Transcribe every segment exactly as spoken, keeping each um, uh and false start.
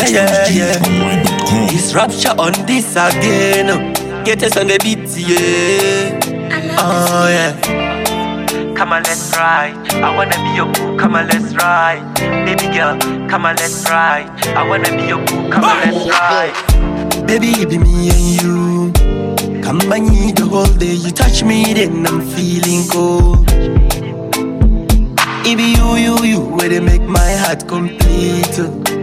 Yeah, yeah, yeah. It's Rapture on this again. Get us on the beat, yeah. Oh, yeah. Come on, let's ride. I wanna be your boo, come on, let's ride. Baby girl, come on, let's ride. I wanna be your boo, come on, let's ride. Baby, it be me and you. Come by me the whole day. You touch me, then I'm feeling cold. It be you, you, you, where they make my heart complete.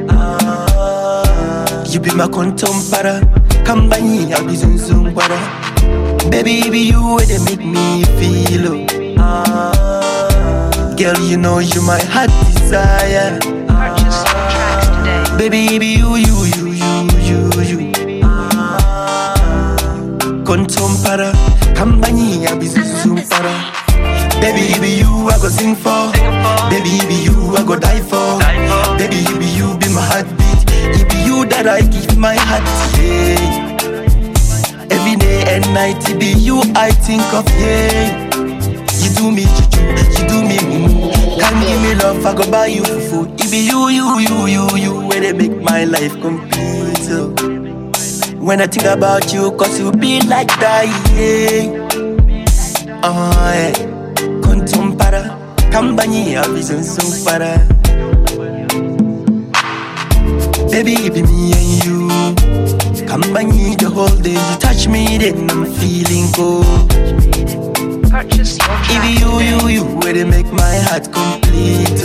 Ah, you be my contompara. Come by me, I'll be zoom zoom para. Baby, it be you, where they make me feel. Ah, girl, you know you my heart desire. Purchase your tracks today. Baby, it be you, you, you, you, you, you. Contompara, come by me, I'll be zoom para. Baby, it be you I go sing for. Baby, it be you I go die for. Baby, it be you be my heartbeat. It be you that I give my heart, yeah. Every day and night, it be you I think of, yeah. You do me juju, you do me mumu. Can't give me love, I go buy you food. It be you, you, you, you, you, where they make my life complete, so. When I think about you, cause you be like that, yeah. Oh, yeah. Contompara, kambani, avison so para. Baby, it be me and you. Kambani the whole day. You touch me, then I'm feeling cold. Purchase your tracks It be you, you, you, where they make my heart complete.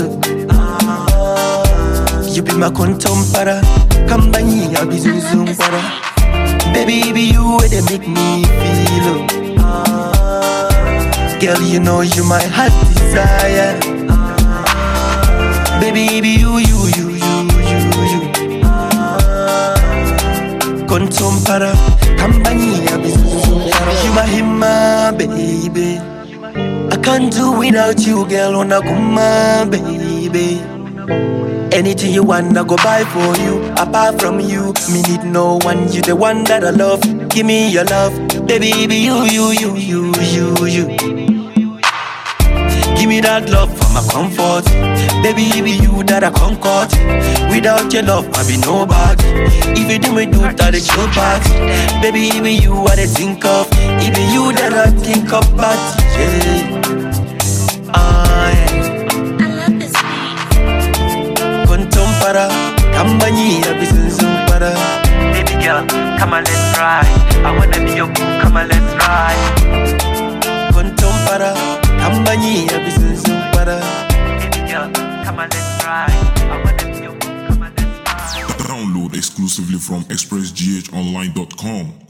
Ah, you be my contompara, kambani, avison so para. Baby, it be you, where they make me feel. Ah, girl, you know you my heart desire. Ah, baby, it be you, you, you, you, you, you. Ah, contompara, kambani, abisumpara. You my hima, baby. I can't do without you, girl. Wanna come, baby. Anything you want, I go buy for you. Apart from you, me need no one. You the one that I love. Give me your love, baby. Be you, you, you, you, you, you. Give me that love for my comfort, baby. Be you that I conquered. Without your love, I be nobody. If you do me do that, it's your part. Baby, be you what I think of. It be you that I think about, yeah. Ah, yeah. Contompara, kambani, abisunzum para. Baby girl, come on, let's ride. I wanna be your boo, come on, let's ride. Contompara, kambani, abisunzum para. Baby girl, come on, let's ride. I wanna be your boo, come on, let's ride. Download exclusively from express g h online dot com.